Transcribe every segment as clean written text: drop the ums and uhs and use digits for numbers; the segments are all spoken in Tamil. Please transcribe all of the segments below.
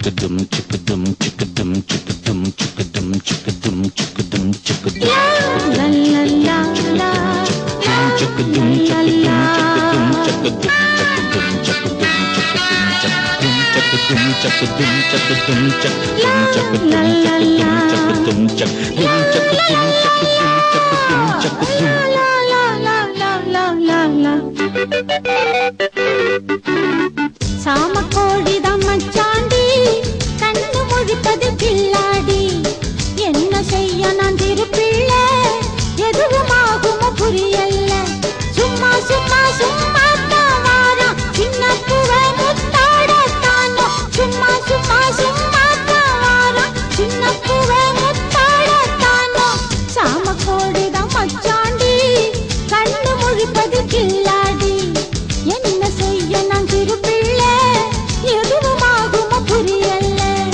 சாமக்கோழிதான் மச்சாண்டி கண்ணு முழிப்பது கில்லாடி என்ன செய்ய நான் திருப்பிள்ளை எதுவும் ஆகுமோ புரியல்ல சும்மா சும்மா சும்மா தாவாரா சின்ன பூவ முத்தாடத்தானோ சும்மா சும்மா சும்மா தாவாரா சின்ன பூவ முத்தாடத்தானோ சாமக்கோழிதான் மச்சாண்டி கண்ணு முழிப்பது கில்லாடி என்ன செய்ய நான் திருப்பிள்ளை எதுவும் ஆகுமோ புரியல்ல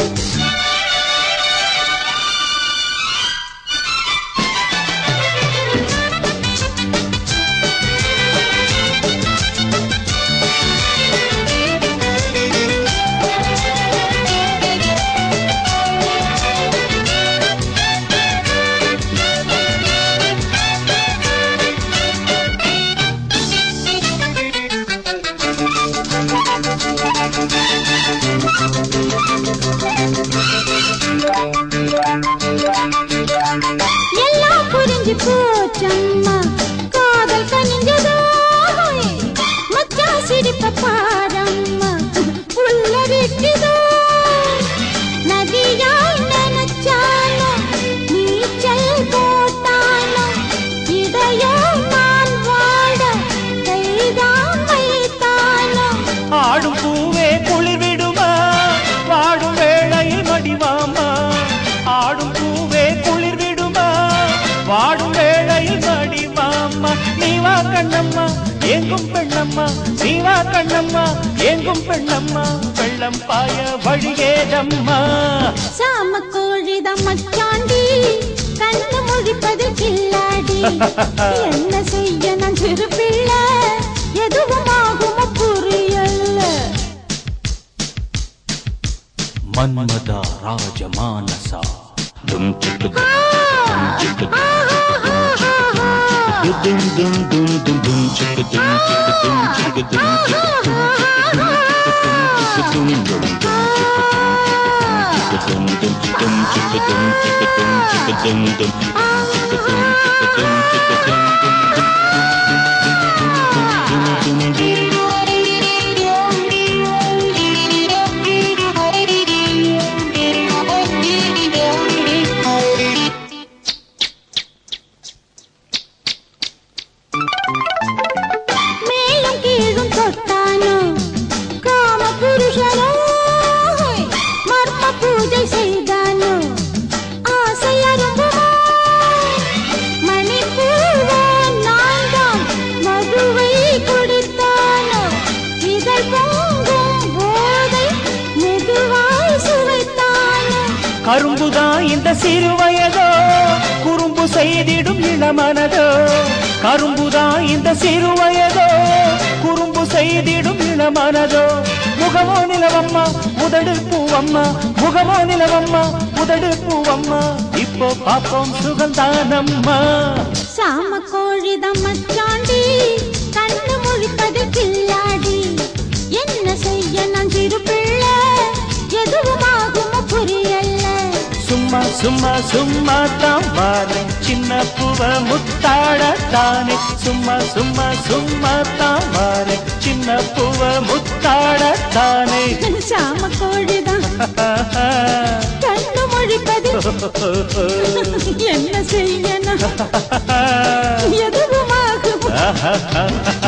எல்லாம் புரிஞ்சு போச்சம்மா காதல் கனிஞ்சதோ மச்சா சிரிப்ப பாரம்மா புல்லரிக்குதோ நதியாய் நினைச்சாலும் நீச்சல் போட்டாலும் இதையோ நான் வாட கைதான் வைத்தாலும் ஆடும் பூவே குளிர்விடுமா வாடும் வேளையில் மடிவாமா ஆடும் பூவே குளிர்விடுமா வாடும் வேளையில் மடிவாமா நீவா கண்ணம்மா எங்கும் பெண்ணம்மா நீவா கண்ணம்மா எங்கும் பெண்ணம்மா வெள்ளம் பாய வழியேதம்மா சாமக்கோழிதான் மச்சாண்டி கண்ணு முழிப்பது கில்லாடி என்ன செய்ய நான் திருப்பிள்ளை எதுவும் ஆகுமோ புரியல்ல மன்மதா ராஜமானசா மேலும் கீழும் தொட்டானோ காம புருஷனோ மர்ம பூஜை செய்தானோ ஆசை அரும்புமோ மணிப்பூவோ நான்காம் மதுவை குடித்தானோ இதழ் பொங்கும் போதை மெதுவாய் சுவைத்தானோ கரும்புதான் இந்த சிறு வயதோ குறும்பு செய்திடும் இளமனதோ கரும்புதான் இந்த சிறு வயதோ குறும்பு செய்திடும் இளமனதோ முகமோ நிலவம்மா உதடு பூவம்மா முகமோ நிலவம்மா உதடு பூவம்மா இப்போ பாப்போம் சுகந்தானம்மா சாமக்கோழிதான் மச்சாண்டி கண்ணு முழிப்பது கில்லாடி என்ன செய்ய நான் திருப்பிள்ளை எதுவும் ஆகுமோ புரியல்ல சும்மா சும்மா சும்மா தான் வாரேன் சின்ன பூவ முத்தாடத்தானே சும்மா சும்மா சும்மா தான் வாரேன் சின்ன பூவ முத்தாடத்தானே சாமக்கோழிதான் கண்ணு முழிப்பது என்ன செய்ய நான் எதுவும் ஆகுமோ